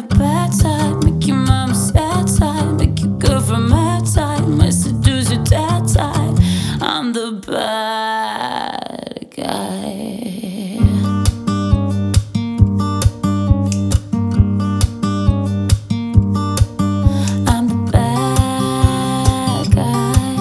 the bad side, make your mama sad side, make your girlfriend mad side, might seduce your dad side. I'm the bad guy. I'm the bad guy.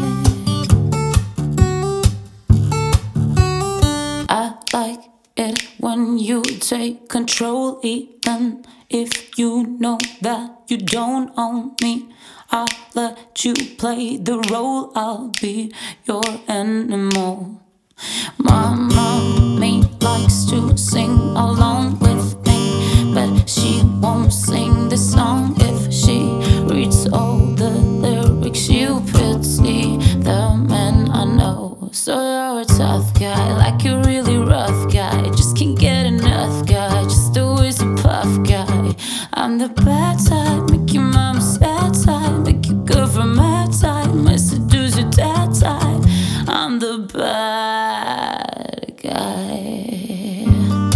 I like it when you take control, even if you know that you don't own me. I'll let you play the role, I'll be your animal. My mommy likes to sing along with me, but she won't sing the song if she reads all the lyrics. She'll pity the man I know. So you're a tough guy, like a really rough guy, just can't get enough guy, just always a puff guy. I'm the bad side, make your mama sad side, make your girlfriend mad side, might seduce your dad side. I'm the bad guy.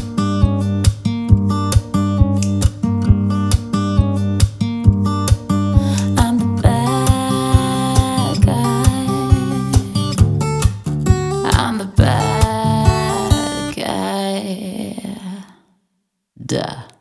I'm the bad guy. I'm the bad guy. Duh.